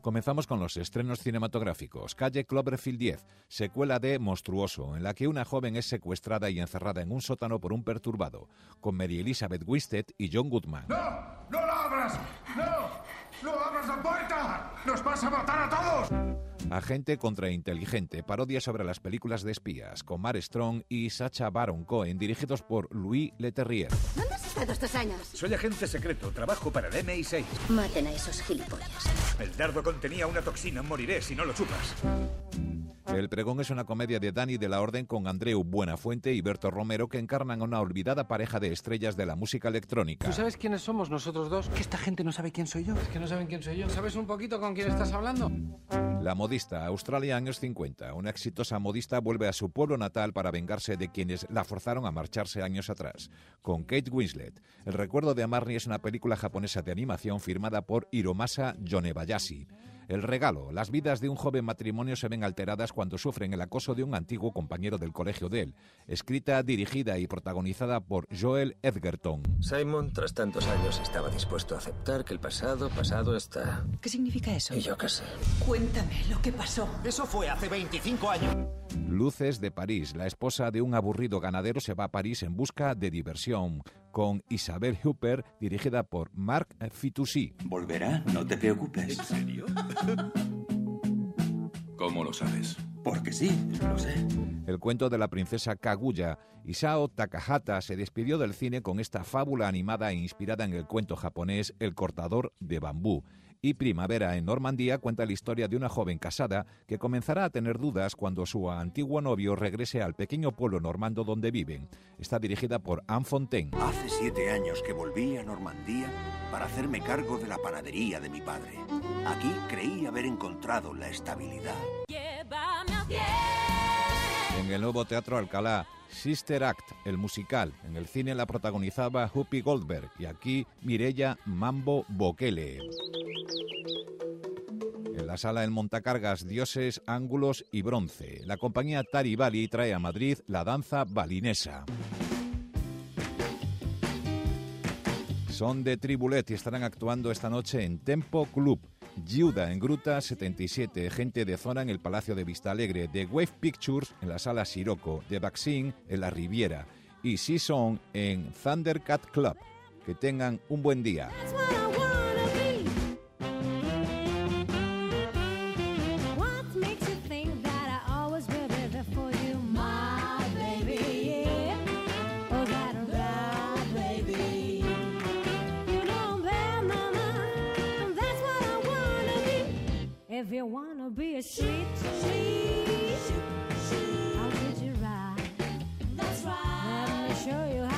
Comenzamos con los estrenos cinematográficos. Calle Cloverfield 10, secuela de Monstruoso, en la que una joven es secuestrada y encerrada en un sótano por un perturbado, con Mary Elizabeth Winstead y John Goodman. ¡No! ¡No la abras! ¡No! ¡No abras la puerta! ¡Nos vas a matar a todos! Agente contra Inteligente, parodia sobre las películas de espías, con Mark Strong y Sacha Baron Cohen, dirigidos por Louis Leterrier. ¿Dónde has estado estos años? Soy agente secreto, trabajo para el MI6. Maten a esos gilipollas. El dardo contenía una toxina, moriré si no lo chupas. El pregón es una comedia de Dani de la Orden con Andreu Buenafuente y Berto Romero, que encarnan a una olvidada pareja de estrellas de la música electrónica. ¿Tú sabes quiénes somos nosotros dos? Que esta gente no sabe quién soy yo. Es que no saben quién soy yo. ¿Sabes un poquito con quién estás hablando? La modista, Australia, años 50. Una exitosa modista vuelve a su pueblo natal para vengarse de quienes la forzaron a marcharse años atrás. Con Kate Winslet. El recuerdo de Amarni es una película japonesa de animación firmada por Hiromasa Yonebayashi. El regalo. Las vidas de un joven matrimonio se ven alteradas cuando sufren el acoso de un antiguo compañero del colegio de él. Escrita, dirigida y protagonizada por Joel Edgerton. Simon, tras tantos años, estaba dispuesto a aceptar que el pasado está. ¿Qué significa eso? Y yo qué sé. Cuéntame lo que pasó. Eso fue hace 25 años. Luces de París. La esposa de un aburrido ganadero se va a París en busca de diversión. Con Isabelle Huppert, dirigida por Marc Fitoussi. ¿Volverá? No te preocupes. ¿En serio? ¿Cómo lo sabes? Porque sí, lo sé. El cuento de la princesa Kaguya. Isao Takahata se despidió del cine con esta fábula animada e inspirada en el cuento japonés El cortador de bambú. Y Primavera en Normandía cuenta la historia de una joven casada que comenzará a tener dudas cuando su antiguo novio regrese al pequeño pueblo normando donde viven. Está dirigida por Anne Fontaine. Hace 7 años que volví a Normandía para hacerme cargo de la panadería de mi padre. Aquí creí haber encontrado la estabilidad. En el nuevo Teatro Alcalá, Sister Act, el musical. En el cine la protagonizaba Whoopi Goldberg y aquí Mireia Mambo Bokele. En la sala El Montacargas, Dioses, Ángulos y Bronce. La compañía Tari Bali trae a Madrid la danza balinesa. Son de Tribulet y estarán actuando esta noche en Tempo Club. Giuda en Gruta 77, Gente de Zona en el Palacio de Vista Alegre, The Wave Pictures en la Sala Siroco, The Vaccine en la Riviera y Season en Thundercat Club. Que tengan un buen día. If you wanna be a sheep, I'll teach you right. That's right. Let me show you how.